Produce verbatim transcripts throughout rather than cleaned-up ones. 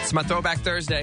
It's my Throwback Thursday.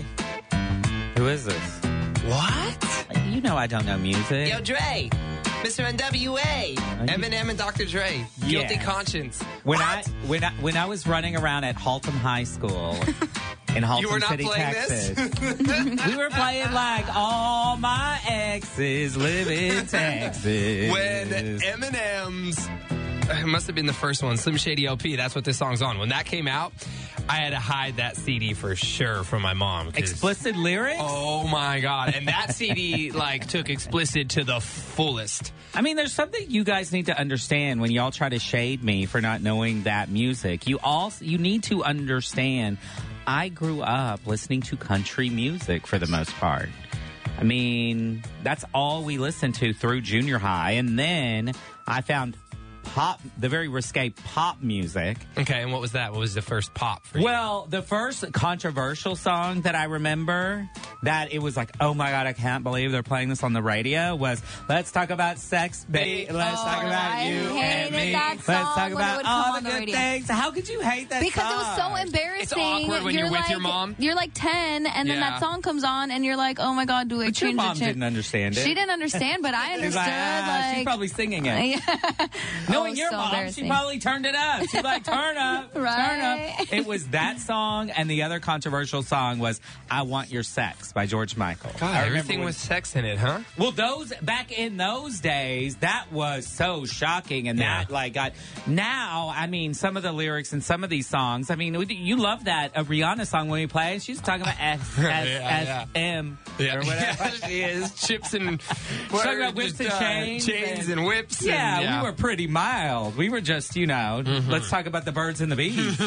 Who is this? What? You know I don't know music. Yo, Dre. Mister N W A. Eminem and Doctor Dre. Guilty Yes. Conscience. When What? I when I when I was running around at Haltom High School in Haltom You were not City, playing Texas, this? we were playing like all my exes live in Texas. When Eminem's, it must have been the first one, Slim Shady L P, that's what this song's on. When that came out, I had to hide that C D for sure from my mom. 'cause- Explicit lyrics? Oh my God. And that C D like took explicit to the fullest. I mean, there's something you guys need to understand when y'all try to shade me for not knowing that music. You all you need to understand I grew up listening to country music for the most part. I mean, that's all we listened to through junior high. And then I found pop, the very risque pop music. Okay, and what was that? What was the first pop for you? Well, the first controversial song that I remember that it was like, oh my God, I can't believe they're playing this on the radio was Let's Talk About Sex, Baby. Let's Oh, talk about I you hated and me. that Let's song talk when it about would come all on the the good radio. things. How could you hate that Because song? it was so embarrassing. It's awkward when you're with like, your mom. You're like ten, and then Yeah. that song comes on, and you're like, oh my God, do I But your change mom the tune? didn't understand it. She didn't understand, but I She's understood. like, ah, like, she's probably singing it. Yeah. Knowing Oh, your so mom, she embarrassing. probably turned it up. She's like, turn up, turn Right. up. It was that song, and the other controversial song was I Want Your Sex by George Michael. God, I remember everything when- with sex in it, huh? Well, those back in those days, that was so shocking, and Yeah. that like got. Now, I mean, some of the lyrics in some of these songs. I mean, you love that a Rihanna song when we play. She's talking about S S S M or whatever she is. Chips and Talking about whips and uh, chains, chains and, and whips. Yeah, and, yeah, we were pretty mild. We were just, you know, Mm-hmm. let's talk about the birds and the bees.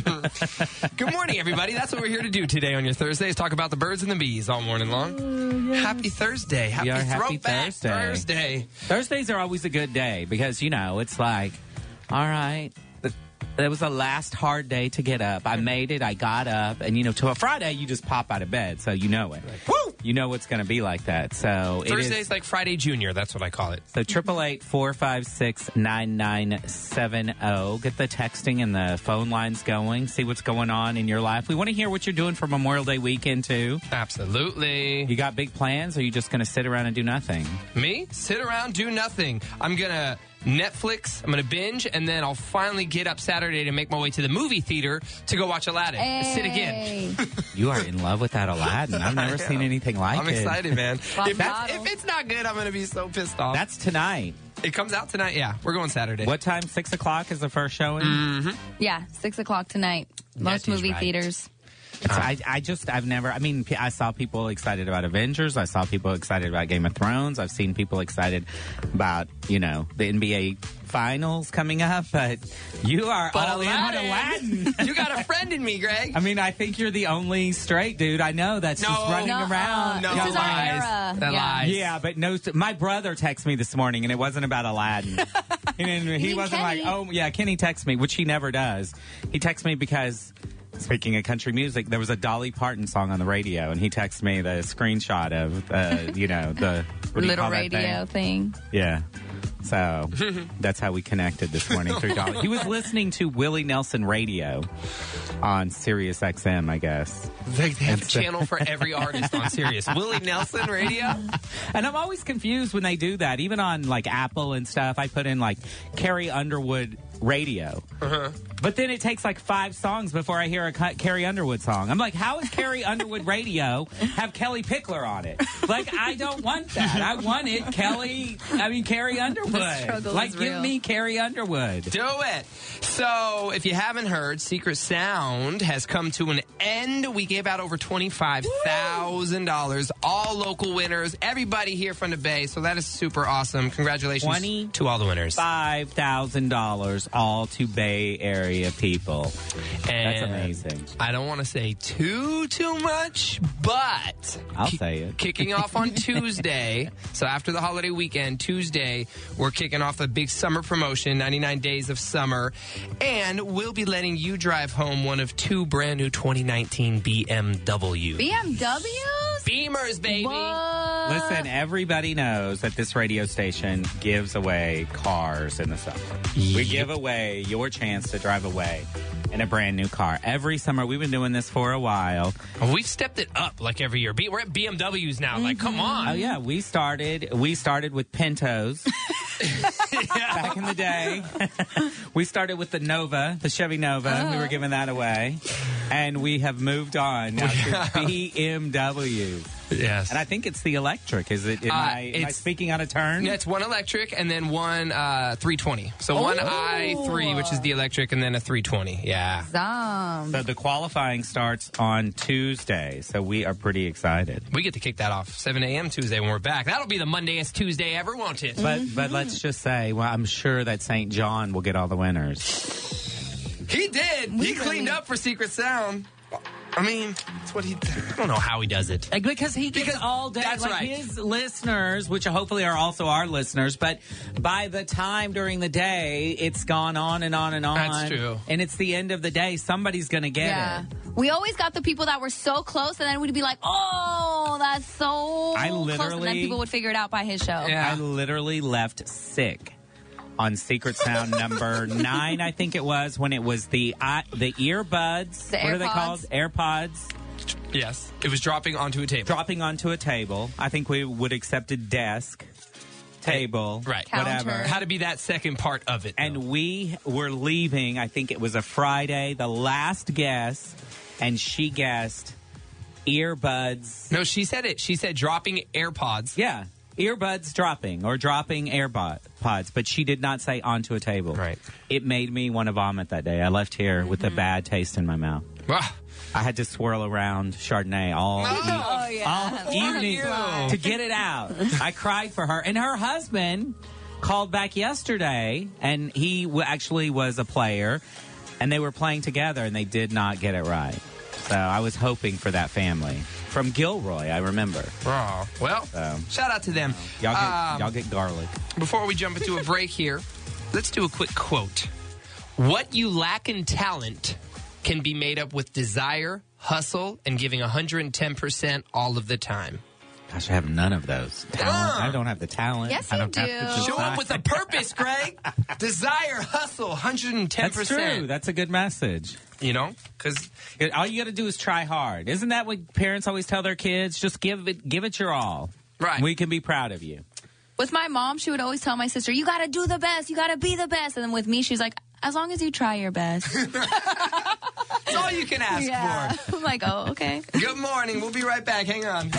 Good morning, everybody. That's what we're here to do today on your Thursdays. Talk about the birds and the bees all morning long. Happy Thursday. Happy Yeah, happy Throwback Thursday. Thursday. Thursdays are always a good day because, you know, it's like, all right, th- it was the last hard day to get up. I made it. I got up. And, you know, to a Friday, you just pop out of bed. So you know it. Woo! You know it's going to be like that. So it Thursday's is. like Friday Junior. That's what I call it. So triple eight four five six nine nine seven zero. Get the texting and the phone lines going. See what's going on in your life. We want to hear what you're doing for Memorial Day weekend, too. Absolutely. You got big plans, or are you just going to sit around and do nothing? Me? Sit around, do nothing. I'm going to Netflix, I'm going to binge, and then I'll finally get up Saturday to make my way to the movie theater to go watch Aladdin. Hey. Sit again. You are in love with that Aladdin. I've never seen anything like I'm it. excited, man. Rock if, it's, bottle. if it's not good, I'm going to be so pissed off. That's tonight. It comes out tonight? Yeah, we're going Saturday. What time? Six o'clock is the first showing? Yeah, six o'clock tonight. Most That is movie right. theaters. It's- I, I just, I've never, I mean, I saw people excited about Avengers. I saw people excited about Game of Thrones. I've seen people excited about, you know, the N B A finals coming up. But you are But all in on Aladdin. you got a friend in me, Greg. I mean, I think you're the only straight dude I know that's No. just running Nuh-uh. around. No, This is our lies. era. That Yeah. lies. Yeah, but no. My brother texted me this morning, and it wasn't about Aladdin. he didn't, he mean wasn't Kenny? like, oh yeah, Kenny texts me, which he never does. He texts me because, speaking of country music, there was a Dolly Parton song on the radio, and he texted me the screenshot of, uh, you know, the what do you Little call that radio thing? thing. Yeah. So that's how we connected this morning through Dolly. He was listening to Willie Nelson Radio on Sirius X M, I guess. They, they have a It's, uh, channel for every artist on Sirius. Willie Nelson Radio? And I'm always confused when they do that. Even on like Apple and stuff, I put in like Carrie Underwood Radio. Uh-huh. But then it takes like five songs before I hear a Ca- Carrie Underwood song. I'm like, how is Carrie Underwood Radio have Kelly Pickler on it? Like, I don't want that. I want it Kelly, I mean, Carrie Underwood. The struggle Like, is give real. me Carrie Underwood. Do it. So, if you haven't heard, Secret Sound has come to an end. We gave out over twenty-five thousand dollars. All local winners. Everybody here from the Bay. So, that is super awesome. Congratulations twenty to all the winners. five thousand dollars all to Bay Area people. And That's amazing. I don't want to say too, too much, but I'll ki- say it. Kicking off on Tuesday, so after the holiday weekend, Tuesday, we're kicking off the big summer promotion, ninety-nine Days of Summer, and we'll be letting you drive home one of two brand new twenty nineteen B M Ws. B M Ws? Beamers, baby. What? Listen, everybody knows that this radio station gives away cars in the summer. We give away your chance to drive away in a brand new car. Every summer, we've been doing this for a while. Oh, we've stepped it up like every year. B- We're at B M Ws now. Like, come on. Oh yeah, we started. We started with Pintos back in the day. We started with the Nova, the Chevy Nova. Uh-huh. We were giving that away, and we have moved on now to B M W. Yes. And I think it's the electric. Is it? Am, Uh, I, am I it's- speaking out of turn? Yeah, it's one electric and then one uh, three twenty. So one i three, which is the electric, and then a three twenty. Yeah. Zom. So the qualifying starts on Tuesday. So we are pretty excited. We get to kick that off seven a.m. Tuesday when we're back. That'll be the Mondayest Tuesday ever, won't it? But but let's just say, well, I'm sure that Saint John will get all the winners. He did. He cleaned up for Secret Sound. I mean, that's what he. I don't know how he does it. Like, because he gets Because all day. that's like right. His listeners, which hopefully are also our listeners, but by the time during the day, it's gone on and on and on. That's true. And it's the end of the day. Somebody's going to get Yeah. it. We always got the people that were so close, and then we'd be like, oh, that's so I close. And then literally- people would figure it out by his show. Yeah. I literally left sick on Secret Sound number nine, I think it was, when it was the uh, the earbuds. The what are they AirPods. called? AirPods. Yes. It was dropping onto a table. Dropping onto a table. I think we would accept a desk, table, Right. Counter. whatever. How to be that second part of it. though. And we were leaving, I think it was a Friday, the last guess, and she guessed earbuds. No, she said it. She said dropping AirPods. Yeah, earbuds dropping or dropping AirPods, but she did not say onto a table. Right. It made me want to vomit that day. I left here with a bad taste in my mouth. Ah, I had to swirl around Chardonnay all, Oh, e- yeah. all evening you. to get it out. I cried for her. And her husband called back yesterday, and he w- actually was a player, and they were playing together, and they did not get it right. So I was hoping for that family. From Gilroy, I remember. oh, well, So, shout out to them. y'all get, Um, y'all get garlic. Before we jump into a break here, let's do a quick quote. What you lack in talent can be made up with desire, hustle, and giving one hundred ten percent all of the time. Gosh, I have none of those. Talent. Uh. I don't have the talent. Yes, I you don't have do. the Show up desire. with a purpose, Greg. Desire, hustle, one hundred ten percent. That's true. That's a good message. You know, because All you got to do is try hard. Isn't that what parents always tell their kids? Just give it, give it your all. Right. We can be proud of you. With my mom, she would always tell my sister, you got to do the best. You got to be the best. And then with me, she's like, as long as you try your best. that's all you can ask for. I'm like, oh, okay. Good morning. We'll be right back. Hang on.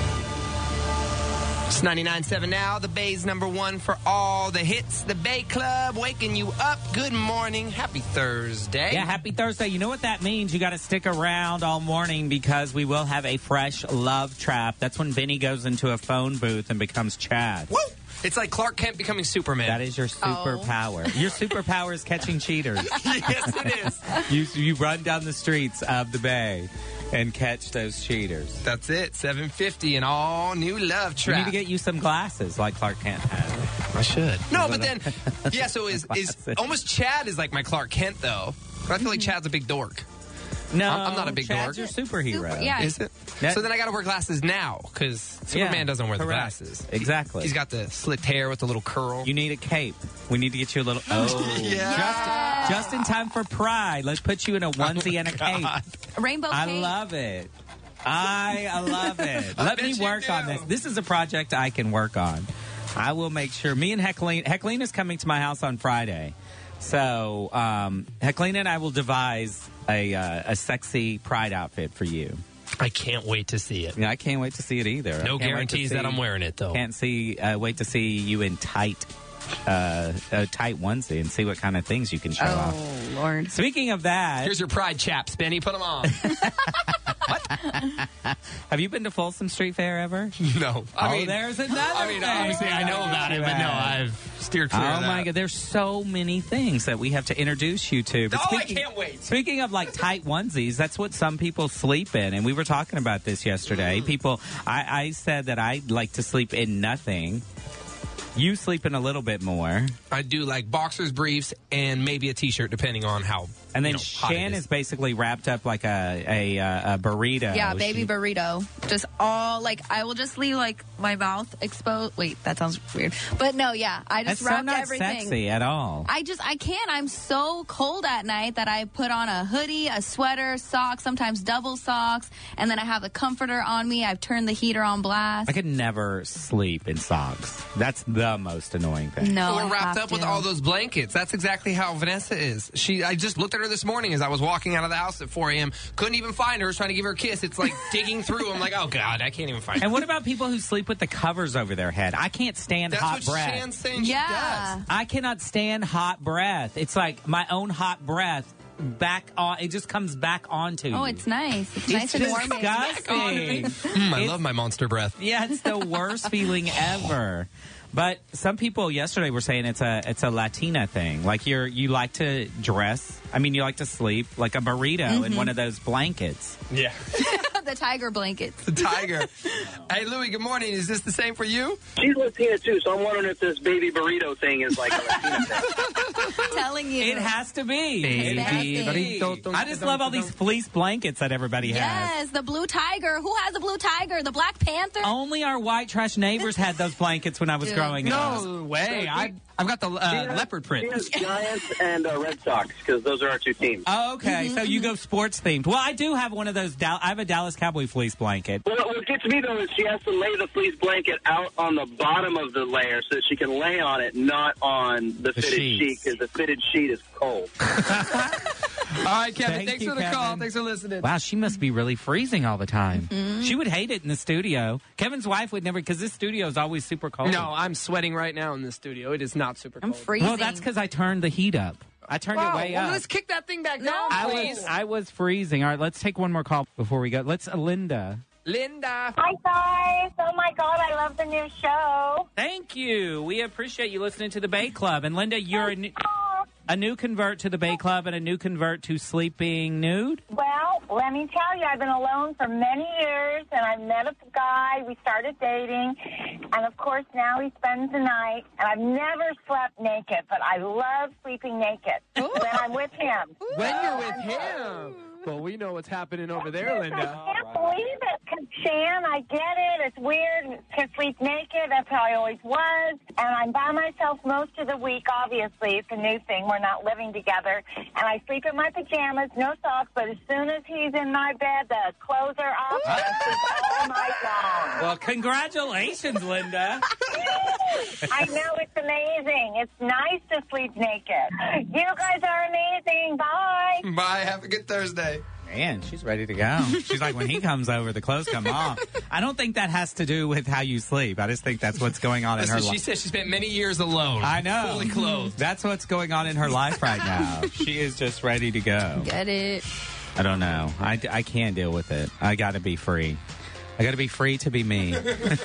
It's ninety-nine point seven now, the Bay's number one for all the hits. The Bay Club waking you up. Good morning. Happy Thursday. Yeah, happy Thursday. You know what that means? You got to stick around all morning because we will have a fresh love trap. That's when Vinny goes into a phone booth and becomes Chad. Woo! It's like Clark Kent becoming Superman. That is your superpower. Your superpower is catching cheaters. Yes, it is. You you run down the streets of the Bay and catch those cheaters. That's it. seven fifty and all new love You trap. need to get you some glasses like Clark Kent has. I should. No, but then, yeah, so is, is Glasses. almost Chad is like my Clark Kent, though. But I feel like Chad's a big dork. No, I'm- I'm not a big Chad's dork. your superhero. Super- yeah. Is it? That- so then I got to wear glasses now because Superman Yeah, doesn't wear the correct. glasses. Exactly. He's got the slicked hair with the little curl. You need a cape. We need to get you a little. Oh, Yeah. Just, just in time for Pride. Let's put you in a onesie and a cape. Rainbow I cake. love it. I, I love it. I Let bet me you work do. on this. This is a project I can work on. I will make sure. Me and Heckleen, Heckleen is coming to my house on Friday. So um, Heckleen and I will devise a, uh, a sexy Pride outfit for you. I can't wait to see it. Yeah, I can't wait to see it either. I No can't wait to guarantees that see- I'm wearing it, though. Can't see. Uh, wait to see you in tight, uh, a tight onesie and see what kind of things you can show off. Oh, Lord. Speaking of that, Here's your Pride chaps, Benny. Put them on. have you been to Folsom Street Fair ever? no. I oh, mean, there's another. I mean, thing. obviously I know about it, but no, I've steered clear Oh of that. my God! There's so many things that we have to introduce you to. But Oh, I can't wait. Speaking of like tight onesies, that's what some people sleep in, and we were talking about this yesterday. Mm. People, I, I said that I like to sleep in nothing. You sleep in a little bit more. I do like boxers, briefs, and maybe a T-shirt, depending on how And then you know, hot it Shan is. is basically wrapped up like a a, a burrito. Yeah, baby She- burrito. Just all, like, I will just leave, like, my mouth exposed. Wait, that sounds weird. But no, yeah, I just That's so wrapped not everything. sexy at all. I just, I can't. I'm so cold at night that I put on a hoodie, a sweater, socks, sometimes double socks, and then I have a comforter on me. I've turned the heater on blast. I could never sleep in socks. That's the most annoying thing. No, We're I wrapped have up with to. all those blankets. That's exactly how Vanessa is. She, I just looked at her this morning as I was walking out of the house at four a.m. Couldn't even find her. I was trying to give her a kiss. It's like digging through. I'm like, oh, God, I can't even find her. And what about people who sleep with the covers over their head? I can't stand That's hot what breath. Shan's saying she Yeah. does. I cannot stand hot breath. It's like my own hot breath back on. It just comes back onto you. Oh, it's nice. It's, It's nice and warm. disgusting. Mm, I It's- love my monster breath. Yeah, it's the worst feeling ever. But some people yesterday were saying it's a it's a Latina thing. Like you're you like to dress. I mean, you like to sleep like a burrito in one of those blankets. Yeah. The tiger blankets. The tiger. Hey, Louie, good morning. Is this the same for you? She's Latina too, so I'm wondering if this baby burrito thing is like a Latina thing. I'm telling you. It has to be. It has to be. I just love all these fleece blankets that everybody has. Yes, the blue tiger. Who has the blue tiger? The Black Panther? Only our white trash neighbors had those blankets when I was Dude. growing up. No way. I, I've got the uh, leopard She print. has Giants and uh, Red Sox because those are our two teams. Oh, okay, so you go sports themed. Well, I do have one of those. Dal- I have a Dallas Cowboy fleece blanket. Well, what gets me though is she has to lay the fleece blanket out on the bottom of the layer so that she can lay on it, not on the, The fitted sheets. sheet because the fitted sheet is cold. All right, Kevin. Thank thanks you, for the Kevin. call. Thanks for listening. Wow, she must be really freezing all the time. Mm-hmm. She would hate it in the studio. Kevin's wife would never, because this studio is always super cold. No, I'm sweating right now in the studio. It is not super I'm cold. freezing. Well, that's because I turned the heat up. I turned it way well, up. let's kick that thing back No. down, I please. was, I was freezing. All right, let's take one more call before we go. Let's, uh, Linda. Linda. Hi, guys. Oh, my God. I love the new show. Thank you. We appreciate you listening to the Bay Club. And Linda, you're a new, Oh, a new convert to the Bay Club and a new convert to sleeping nude. well, let me tell you, I've been alone for many years, and I met a guy. We started dating, and, of course, now he spends the night. And I've never slept naked, but I love sleeping naked when I'm with him. When you're with him. Well, we know what's happening over there, I Linda. can't believe it. 'Cause, Shan, I get it. It's weird to sleep naked. That's how I always was. And I'm by myself most of the week, obviously. It's a new thing. We're not living together. And I sleep in my pajamas, no socks. But as soon as he's in my bed, the clothes are off. And I sleep all night long. Well, congratulations, Linda. I know. It's amazing. It's nice to sleep naked. You guys are amazing. Bye. Bye. Have a good Thursday. Man, she's ready to go. She's like, when he comes over, the clothes come off. I don't think that has to do with how you sleep. I just think that's what's going on in her Listen, she life. said she spent many years alone. I know. Fully clothed. That's what's going on in her life right now. She is just ready to go. Get it. I don't know. I, I can't deal with it. I got to be free. I got to be free to be me.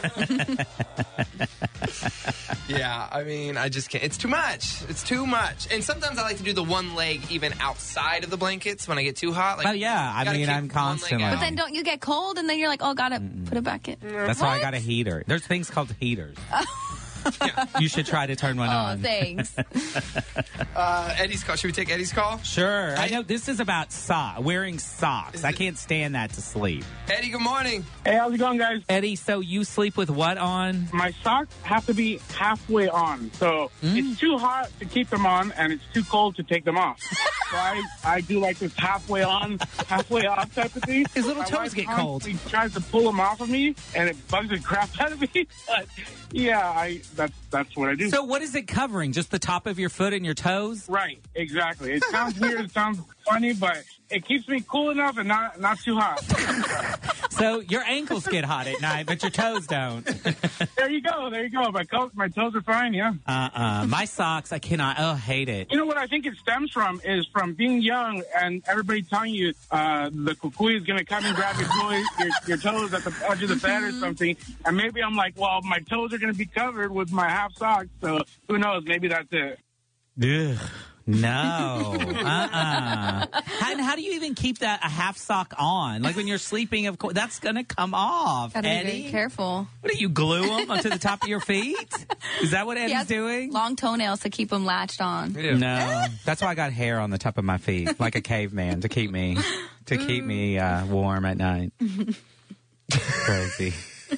Yeah, I mean, I just can't. It's too much. It's too much. And sometimes I like to do the one leg even outside of the blankets when I get too hot. Like, Oh, yeah. I gotta mean, keep I'm one leg constantly- out. But then don't you get cold and then you're like, oh, gotta put it back in. That's why I What? got a heater. There's things called heaters. You should try to turn one Oh, on. thanks. Uh, Eddie's call. Should we take Eddie's call? Sure. I Hey. know this is about sock wearing socks. I can't stand that to sleep. Eddie, good morning. Hey, how's it going, guys? Eddie, so you sleep with what on? My socks have to be halfway on. So it's too hot to keep them on, and it's too cold to take them off. So I, I do like this halfway on, halfway off type of thing. His little My toes wife get cold. constantly tries to pull them off of me, and it bugs the crap out of me. But yeah, I that's that's what I do. So what is it covering? Just the top of your foot and your toes? Right, exactly. It sounds weird, it sounds funny, but it keeps me cool enough and not not too hot. So your ankles get hot at night, but your toes don't. There you go, there you go. My toes, my toes are fine, yeah. Uh-uh. My socks, I cannot. Oh, hate it. You know what I think it stems from is from being young and everybody telling you uh, the kukui is going to come and grab your, toys, your your toes at the edge of the bed or something. And maybe I'm like, well, my toes are going to be covered with my half socks. So who knows? Maybe that's it. Ugh. No. Uh-uh. How, and how do you even keep that a half sock on? Like when you're sleeping, of course, that's going to come off. Gotta be Eddie? very careful. What do you glue them onto the top of your feet? Is that what He Eddie's has doing? long toenails to keep them latched on. No. That's why I got hair on the top of my feet, like a caveman, to keep me to keep me uh, warm at night. Crazy.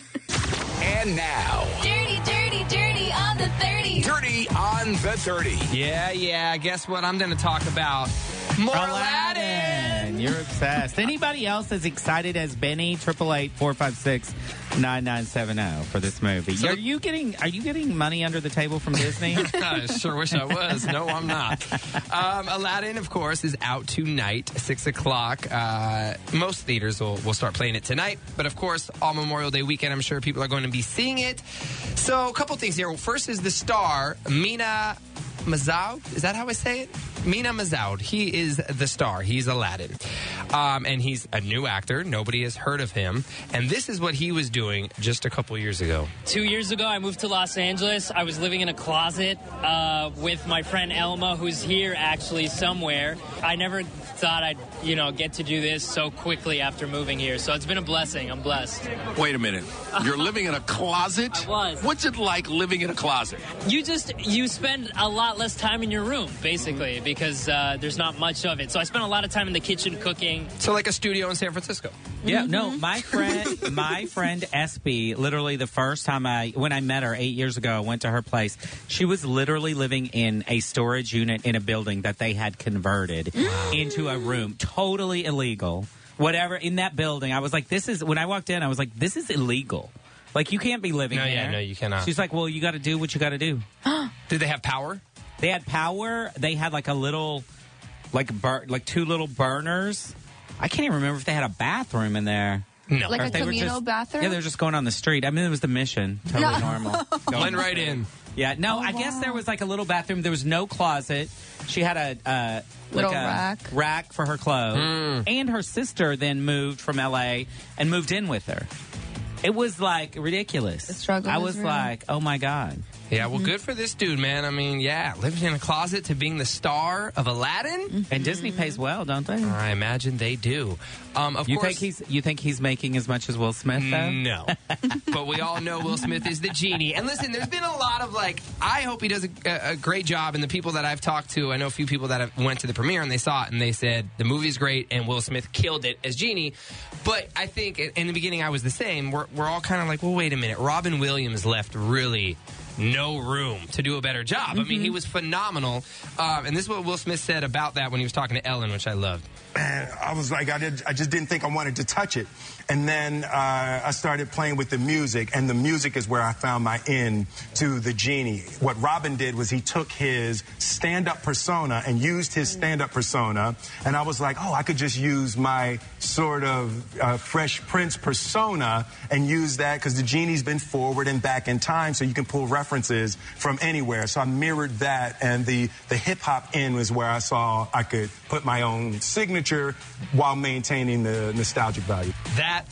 And now, Dirty, dirty, dirty on the thirty. Dirty on the thirty. Yeah, yeah. Guess what? I'm going to talk about more Aladdin. Aladdin. You're obsessed. Anybody else as excited as Benny? Triple eight four five six nine nine seven zero for this movie. So- are you getting Are you getting money under the table from Disney? I sure wish I was. No, I'm not. Um, Aladdin, of course, is out tonight, six o'clock. Uh, most theaters will, will start playing it tonight. But, of course, all Memorial Day weekend, I'm sure people are going to be seeing it. So, a couple things here. First is the star, Mina Mazoud. Is that how I say it? Mina Mazoud. He is the star. He's Aladdin. Um, and he's a new actor. Nobody has heard of him. And this is what he was doing just a couple years ago. Two years ago, I moved to Los Angeles. I was living in a closet uh, with my friend Elma, who's here actually somewhere. I never thought I'd, you know, get to do this so quickly after moving here. So it's been a blessing. I'm blessed. Wait a minute. You're living in a closet? I was. What's it like living in a closet? You just, you spend a lot less time in your room, basically, because uh, there's not much of it. So I spent a lot of time in the kitchen cooking. So like a studio in San Francisco. Yeah, no, my friend, my friend S B, literally the first time I, when I met her eight years ago, I went to her place. She was literally living in a storage unit in a building that they had converted into a room. Totally illegal. Whatever, in that building. I was like, this is, when I walked in, I was like, this is illegal. Like, you can't be living No, there. yeah, no, you cannot. She's like, well, you got to do what you got to do. Did they have power? They had power. They had like a little, like bur- like two little burners. I can't even remember if they had a bathroom in there. No. Like Or a if they were communal just- bathroom? Yeah, they were just going on the street. I mean, it was the mission. Totally No. normal. Going Went on right the in. street. Yeah, no, I guess there was like a little bathroom. There was no closet. She had a uh, Little like a rack. rack for her clothes. Mm. And her sister then moved from L A and moved in with her. It was like ridiculous. The struggle I is was real. like, oh my God. Yeah, well, good for this dude, man. I mean, yeah, living in a closet to being the star of Aladdin. And Disney pays well, don't they? I imagine they do. Um, of You course, think he's you think he's making as much as Will Smith though? no, but we all know Will Smith is the genie. And listen, there's been a lot of like, I hope he does a, a great job. And the people that I've talked to, I know a few people that have went to the premiere and they saw it and they said the movie's great and Will Smith killed it as genie. But I think in the beginning I was the same. We're we're all kind of like, well, wait a minute. Robin Williams left really no room to do a better job. I mean, he was phenomenal. Uh, and this is what Will Smith said about that when he was talking to Ellen, which I loved. And I was like, I, did, I just didn't think I wanted to touch it. And then uh, I started playing with the music, and the music is where I found my end to the genie. What Robin did was he took his stand-up persona and used his stand-up persona, and I was like, oh, I could just use my sort of uh, Fresh Prince persona and use that, because the genie's been forward and back in time, so you can pull references from anywhere. So I mirrored that, and the, the hip-hop end was where I saw I could put my own signature while maintaining the nostalgic value. That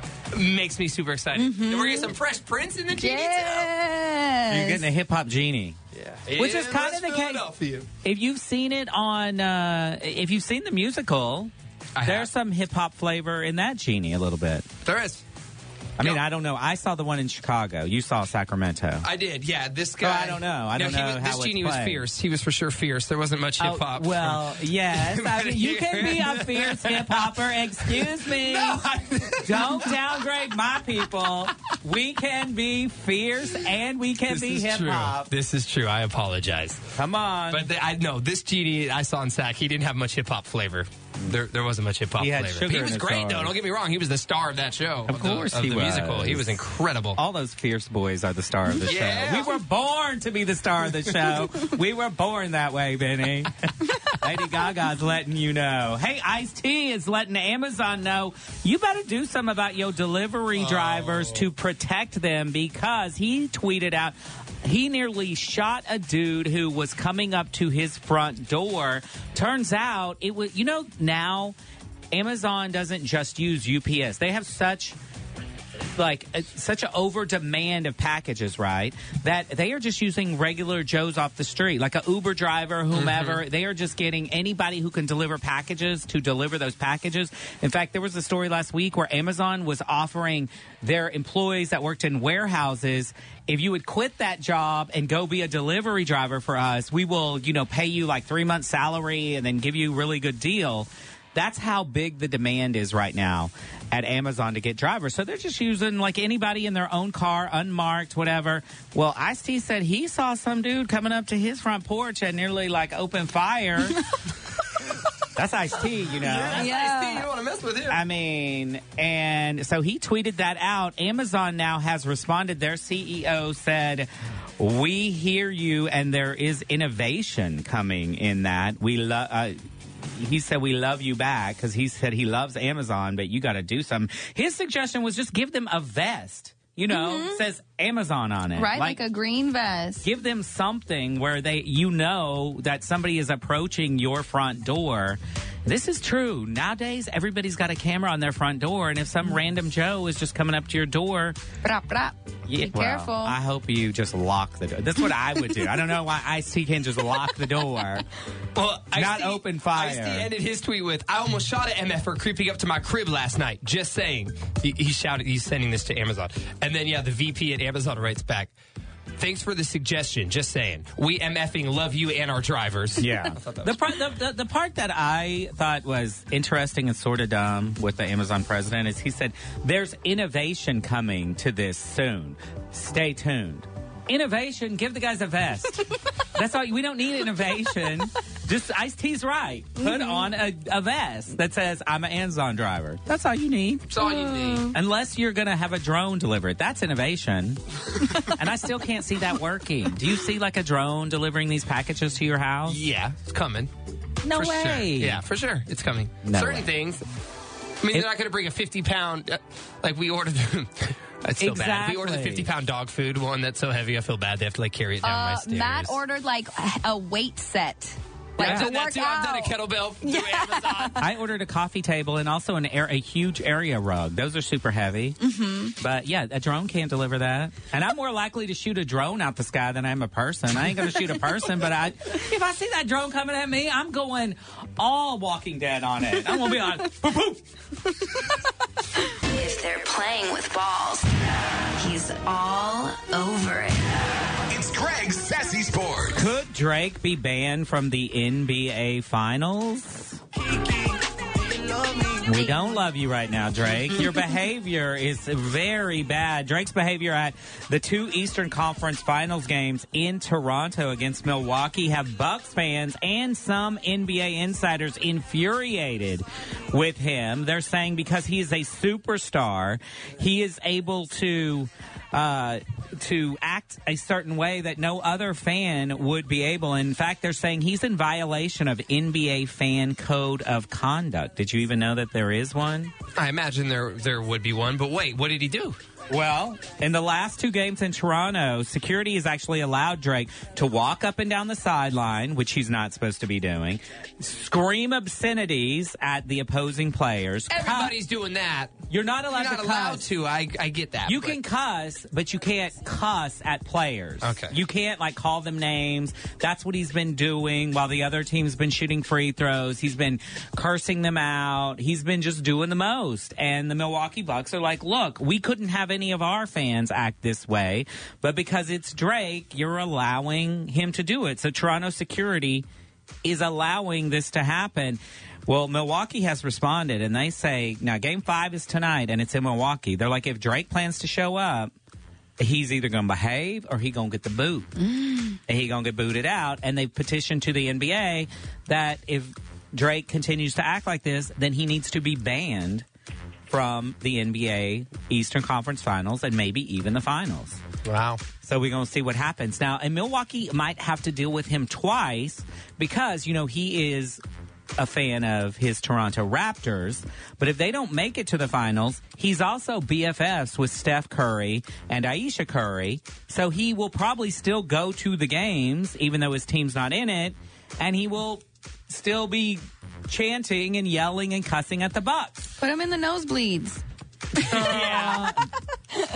makes me super excited. Mm-hmm. We're getting some Fresh Prince in the genie, Yes. You're getting a hip hop genie. too. Yeah. Which is In kind of the West case. Philadelphia. If you've seen it on, uh, if you've seen the musical, I have. there's some hip hop flavor in that genie a little bit. There is. I mean, No. I don't know. I saw the one in Chicago. You saw Sacramento. I did, yeah. This guy. Oh, I don't know. I don't no, he know was, how This it's genie was played. fierce. He was for sure fierce. There wasn't much hip hop. Oh, well, yes. I mean, you can be a fierce hip hopper. Excuse me. Don't downgrade my people. We can be fierce and we can this be is hip true. hop. This is true. I apologize. Come on. But the, I know this genie I saw in Sac. He didn't have much hip hop flavor. There, there wasn't much hip hop He had flavor. sugar He in was his great stars. though. Don't get me wrong. He was the star of that show. Of course the, of he the was. musical. He was incredible. All those fierce boys are the star of the Yeah. show. We were born to be the star of the show. We were born that way, Benny. Lady Gaga's letting you know. Hey, Ice-T is letting Amazon know you better do something about your delivery drivers to protect them, because he tweeted out he nearly shot a dude who was coming up to his front door. Turns out it was, you know, now Amazon doesn't just use U P S. They have such like uh, such an over demand of packages, right? That they are just using regular Joes off the street, like a Uber driver, whomever. Mm-hmm. They are just getting anybody who can deliver packages to deliver those packages. In fact, there was a story last week where Amazon was offering their employees that worked in warehouses, if you would quit that job and go be a delivery driver for us, we will, you know, pay you like three months salary and then give you a really good deal. That's how big the demand is right now at Amazon to get drivers. So they're just using like anybody in their own car, unmarked, whatever. Well, Ice-T said he saw some dude coming up to his front porch and nearly like open fire. That's Ice-T, you know. Yeah, Yeah. Ice-T. You don't want to mess with him. I mean, and so he tweeted that out. Amazon now has responded. Their C E O said, we hear you, and there is innovation coming in that. We love... Uh, He said, we love you back, because he said he loves Amazon, but you got to do something. His suggestion was just give them a vest, you know, Mm-hmm. says Amazon on it. Right, like, like a green vest. Give them something where they, you know, that somebody is approaching your front door. This is true. Nowadays, everybody's got a camera on their front door, and if some random Joe is just coming up to your door... Brap, brap. Yeah, Be well, careful. I hope you just lock the door. That's what I would do. I don't know why Ice-T can just lock the door. Well, Not Ice-T, open fire. Ice-T ended his tweet with, I almost shot an M F for creeping up to my crib last night. Just saying. He, he shouted, he's sending this to Amazon. And then, yeah, the V P at Amazon writes back, thanks for the suggestion. Just saying. We MFing love you and our drivers. Yeah. the, part, the, the, the part that I thought was interesting and sort of dumb with the Amazon president is he said, there's innovation coming to this soon. Stay tuned. Innovation, give the guys a vest. That's all. We don't need innovation. Just Ice-T's right. Put mm-hmm. on a, a vest that says, I'm an Amazon driver. That's all you need. That's all you need. Unless you're going to have a drone delivered. That's innovation. And I still can't see that working. Do you see like a drone delivering these packages to your house? Yeah, it's coming. No for way. Sure. Yeah, for sure. It's coming. No Certain way. things. I mean, It, they're not going to bring a fifty pound, uh, like we ordered. That's so exactly. bad. We ordered the fifty pound dog food one that's so heavy, I feel bad. They have to like carry it down Uh, my stairs. Matt ordered like a weight set. Like I've to done that work too. I've done a out. kettlebell through Amazon. I ordered a coffee table and also an air, a huge area rug. Those are super heavy. Mm-hmm. But yeah, a drone can't deliver that. And I'm more likely to shoot a drone out the sky than I am a person. I ain't going to shoot a person, but I, if I see that drone coming at me, I'm going all Walking Dead on it. I'm going to be on, poof, poof. If they're playing with balls, he's all over it. It's Greg's Sassy Sports. Could Drake be banned from the N B A Finals? We don't love you right now, Drake. Your behavior is very bad. Drake's behavior at the two Eastern Conference Finals games in Toronto against Milwaukee have Bucks fans and some N B A insiders infuriated with him. They're saying because he is a superstar, he is able to... Uh, to act a certain way that no other fan would be able. In fact, they're saying he's in violation of N B A fan code of conduct. Did you even know that there is one? I imagine there there would be one, but wait, what did he do? Well, in the last two games in Toronto, security has actually allowed Drake to walk up and down the sideline, which he's not supposed to be doing, scream obscenities at the opposing players. Everybody's cuss. Doing that. You're not allowed You're not to allowed cuss. to. I, I get that. You but. can cuss, but you can't cuss at players. Okay. You can't, like, call them names. That's what he's been doing while the other team's been shooting free throws. He's been cursing them out. He's been just doing the most. And the Milwaukee Bucks are like, look, we couldn't have any of our fans act this way, but because it's Drake, you're allowing him to do it. So Toronto security is allowing this to happen. Well, Milwaukee has responded, and they say, now, game five is tonight, and it's in Milwaukee. They're like, if Drake plans to show up, he's either going to behave or he going to get the boot. Mm. And he going to get booted out. And they've petitioned to the N B A that if Drake continues to act like this, then he needs to be banned from the N B A Eastern Conference Finals and maybe even the finals. Wow. So we're going to see what happens. Now, and Milwaukee might have to deal with him twice because, you know, he is a fan of his Toronto Raptors. But if they don't make it to the finals, he's also B F Fs with Steph Curry and Aisha Curry. So he will probably still go to the games, even though his team's not in it, and he will still be chanting and yelling and cussing at the Bucks. Put him in the nosebleeds. Yeah.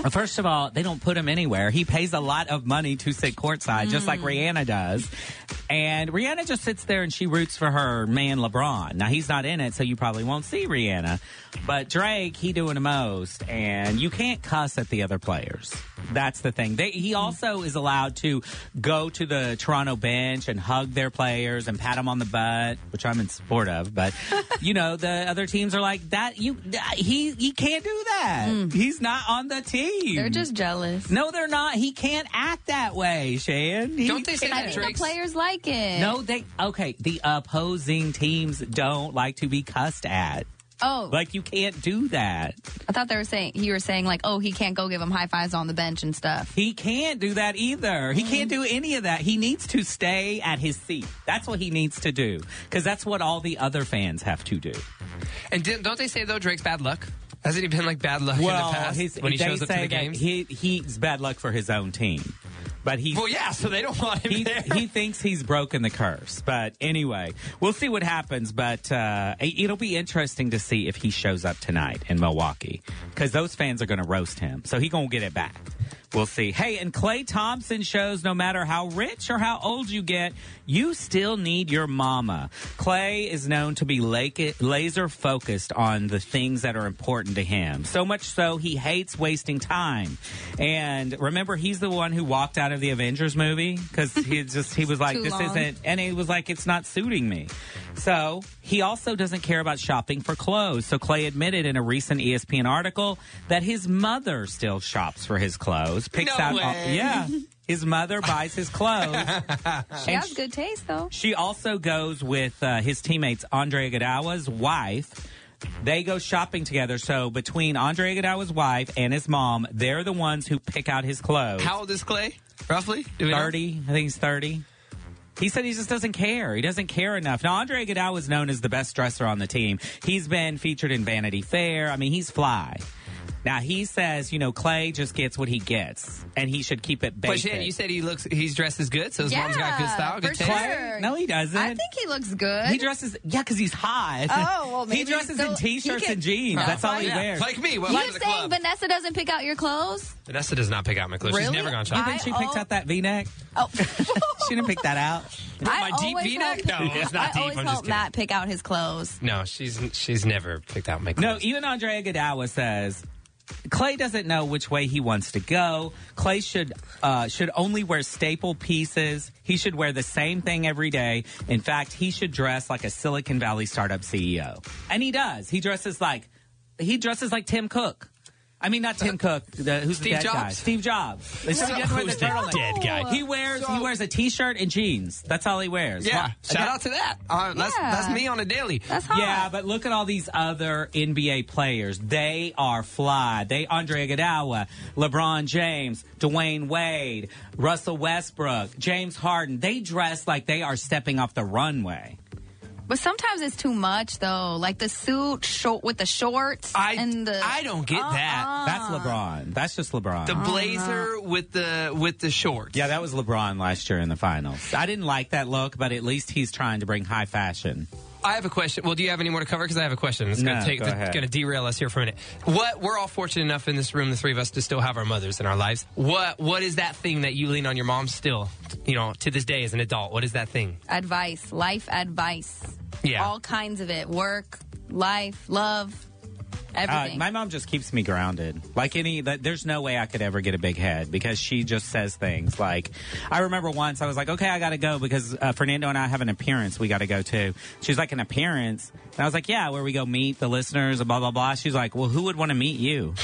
First of all, they don't put him anywhere. He pays a lot of money to sit courtside, mm. just like Rihanna does. And Rihanna just sits there and she roots for her man LeBron. Now, he's not in it, so you probably won't see Rihanna. But Drake, he doing the most. And you can't cuss at the other players. That's the thing. They, he also is allowed to go to the Toronto bench and hug their players and pat them on the butt, which I'm in support of. But, you know, the other teams are like, that. You, he, he can't do that. Mm. He's not on the team. They're just jealous. No, they're not. He can't act that way, Shan. He don't they say that I think the players like it. No, they... Okay, the opposing teams don't like to be cussed at. Oh. Like, you can't do that. I thought they were saying, you were saying, like, oh, he can't go give him high fives on the bench and stuff. He can't do that either. He mm-hmm. can't do any of that. He needs to stay at his seat. That's what he needs to do. Because that's what all the other fans have to do. And don't they say, though, Drake's bad luck? Hasn't he been, like, bad luck well, in the past his, when he they shows up say to the that games? He, he's bad luck for his own team. But he, well, yeah, so they don't want him he, there. He thinks he's broken the curse. But anyway, we'll see what happens. But uh, it'll be interesting to see if he shows up tonight in Milwaukee. Because those fans are going to roast him. So he's going to get it back. We'll see. Hey, and Klay Thompson shows no matter how rich or how old you get, you still need your mama. Klay is known to be laser focused on the things that are important to him. So much so, he hates wasting time. And remember, he's the one who walked out of the Avengers movie because he just he was like, this long. isn't, and he was like, it's not suiting me. So he also doesn't care about shopping for clothes. So Klay admitted in a recent E S P N article that his mother still shops for his clothes. Picks no out, way. All, yeah. His mother buys his clothes. She has good taste, though. She also goes with uh, his teammates, Andre Iguodala's wife. They go shopping together. So between Andre Iguodala's wife and his mom, they're the ones who pick out his clothes. How old is Klay, roughly? thirty. I think he's thirty. He said he just doesn't care. He doesn't care enough. Now, Andre Iguodala is known as the best dresser on the team. He's been featured in Vanity Fair. I mean, he's fly. Now, he says, you know, Klay just gets what he gets, and he should keep it basic. But Shan, you said he looks, he's dressed as good, so his yeah, mom's got good style, good taste. Sure. No, he doesn't. I think he looks good. He dresses, yeah, because he's hot. Oh, well, maybe he dresses still, in T-shirts can, and jeans. Oh, That's all he yeah. wears. Like me. Well, you I'm saying club. Vanessa doesn't pick out your clothes? Vanessa does not pick out my clothes. Really? She's never gone You shopping. think she I picked al- out that V-neck? Oh. She didn't pick that out. My deep V-neck? Help, No, it's not I deep. always I'm help just kidding. Matt pick out his clothes. No, she's she's never picked out my clothes. No, even Andre Iguodala says Klay doesn't know which way he wants to go. Klay should uh, should only wear staple pieces. He should wear the same thing every day. In fact, he should dress like a Silicon Valley startup C E O. And he does. He dresses like he dresses like Tim Cook. I mean, not Tim Cook. The, who's Steve the dead Jobs? guy? Steve Jobs. They So should get rid who's of the turtleneck. dead guy? He wears he wears a T-shirt and jeans. That's all he wears. Yeah, Well, shout out to that. Uh, that's, Yeah. that's me on a daily. That's hot. Yeah, but look at all these other N B A players. They are fly. They Andre Iguodala, LeBron James, Dwayne Wade, Russell Westbrook, James Harden. They dress like they are stepping off the runway. But sometimes it's too much, though. Like the suit short with the shorts I, and the. I don't get that. Uh-uh. That's LeBron. That's just LeBron. The blazer with the with the shorts. yeah, that was LeBron last year in the finals. I didn't like that look, but at least he's trying to bring high fashion. I have a question. Well, do you have any more to cover? Because I have a question. It's going No, to take. go It's ahead. going to derail us here for a minute. What we're all fortunate enough in this room, the three of us, to still have our mothers in our lives. What What is that thing that you lean on your mom still? You know, to this day as an adult, what is that thing? Advice, life advice. Yeah. All kinds of it. Work, life, love, Uh, everything. my mom just keeps me grounded. Like any, that, there's no way I could ever get a big head because she just says things like, I remember once I was like, okay, I got to go because uh, Fernando and I have an appearance we got to go to. She's like, an appearance? And I was like, yeah, where we go meet the listeners and blah, blah, blah. She's like, well, who would want to meet you?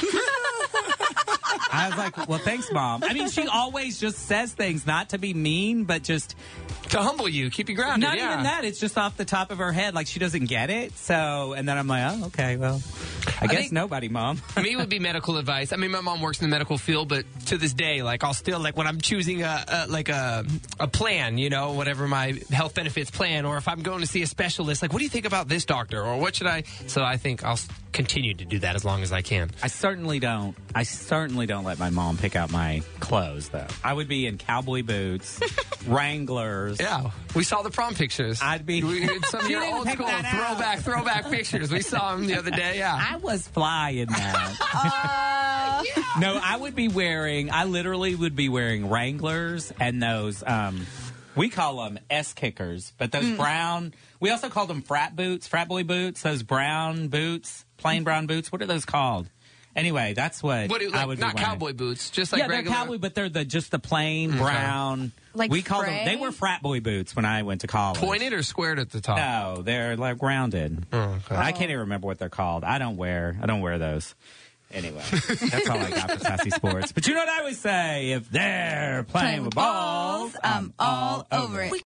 I was like, well, thanks, Mom. I mean, she always just says things, not to be mean, but just to humble you, keep you grounded. Not yeah. even that. It's just off the top of her head. Like, she doesn't get it. So, and then I'm like, oh, okay, well, I, I guess think nobody, Mom. me would be medical advice. I mean, my mom works in the medical field, but to this day, like, I'll still, like, when I'm choosing a, a like a, a plan, you know, whatever my health benefits plan, or if I'm going to see a specialist, like, what do you think about this doctor, or what should I? So I think I'll continue to do that as long as I can. I certainly don't. I certainly don't let my mom pick out my clothes, though. I would be in cowboy boots, Wranglers. Yeah, we saw the prom pictures. I'd be we, some of She your didn't old pick school that out. throwback throwback pictures. We saw them the other day. Yeah, I was fly in that. uh, yeah. No, I would be wearing, I literally would be wearing Wranglers and those, um, we call them S-kickers, but those Mm. brown, we also call them frat boots, frat boy boots, those brown boots, plain brown boots. What are those called? Anyway, that's what, What, I like, would not be wearing. cowboy boots, just like yeah, regular. they're cowboy, but they're the just the plain Okay. brown. Like we call them. Frey? They were frat boy boots when I went to college. Pointed or squared at the top? No, they're like rounded. Oh, okay. I can't even remember what they're called. I don't wear. I don't wear those. Anyway, that's all I got for Sassy Sports. But you know what I always say: if they're playing, Playing with with balls, balls, I'm all over it.